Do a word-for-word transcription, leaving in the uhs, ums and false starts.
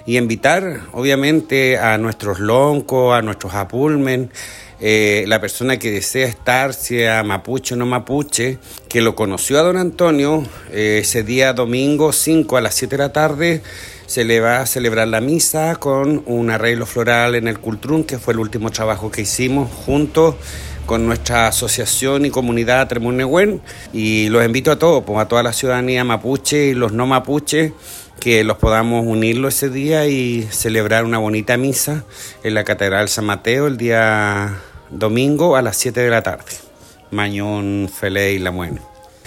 y invitar obviamente a nuestros loncos, a nuestros apulmen, eh, la persona que desea estar, sea mapuche o no mapuche, que lo conoció a don Antonio, eh, ese día domingo cinco a las siete de la tarde, se le va a celebrar la misa con un arreglo floral en el Cultrún, que fue el último trabajo que hicimos juntos con nuestra asociación y comunidad Tremunehuen, y los invito a todos, pues a toda la ciudadanía mapuche y los no mapuches, que los podamos unirlo ese día y celebrar una bonita misa en la Catedral San Mateo el día domingo a las siete de la tarde. Mañón, Fele y La Muene.